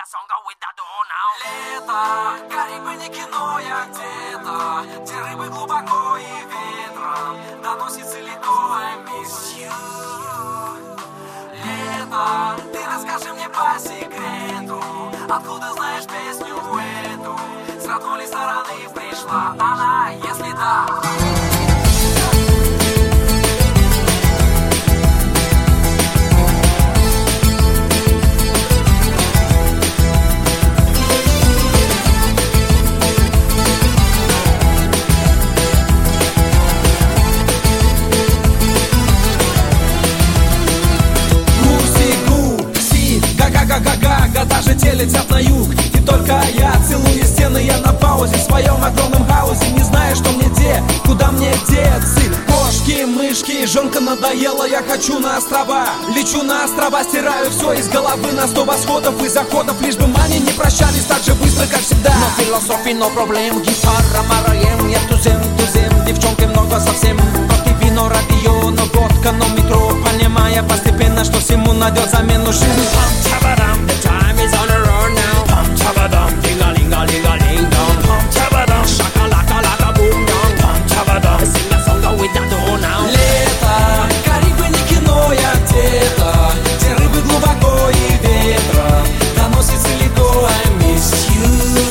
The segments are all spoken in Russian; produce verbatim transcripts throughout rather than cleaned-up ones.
song go with the door now. Лето, Карибы не кино, я где-то, где рыбы глубоко и ветром доносится легко I miss you. Лето, ты расскажи мне по секрету, откуда знаешь песню эту, с родной ли стороны пришла она, если да. Га-га-га-га, даже те летят на юг. И только я целую стены, я на паузе в своем огромном хаосе. Не знаю, что мне где, куда мне деться. Кошки, мышки, жонка надоела, я хочу на острова. Лечу на острова, стираю все из головы на сто восходов и заходов. Лишь бы мани не прощались так же быстро, как всегда. Но философии, но проблем, гитара, мараем. Я тузем, тузем, девчонки много совсем. Кофе, вино, радио, но водка, но метро. Понимая постепенно, что всему найдет замену жизнь. The time is on the road now. Pum chabadum, ding a ling a ling a ling dong. Pum chabadum, shaka laka laka boom dong. Pum chabadum, sing a song with that door now. Лето, Карибы не кино, я где-то, где рыбы глубоко и ветром доносится легко I miss you.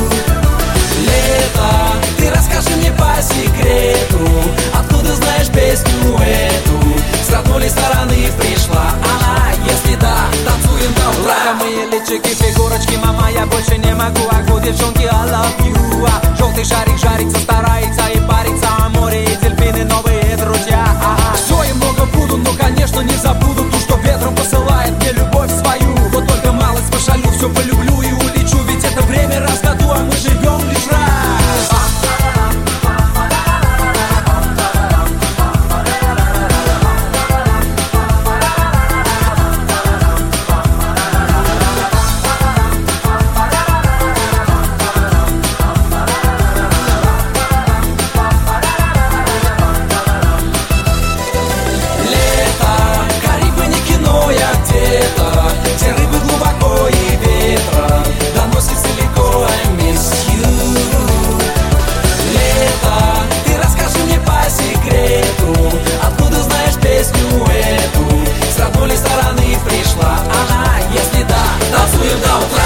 Лето, ты расскажи мне по секрету, откуда знаешь песню эту, с родной ли стороны пришла она, если да, танцуем до утра. Мои личики, фигурочки, мама, я больше не могу. Ах, у девчонки, I love you. А желтый шарик жарится, старается и парится. А море и дельфины, новые друзья. А-а. Все и много буду, но, конечно, не забуду ту, что ветром посылает мне любовь свою. Вот только малость пошалю, все полюблю и улечу. Ведь это время раз в году, а мы живем лишь раз. Где рыбы глубоко и ветром доносится легко I miss you. Лето, ты расскажи мне по секрету, откуда знаешь песню эту, с родной ли стороны пришла она, если да, танцуем до утра.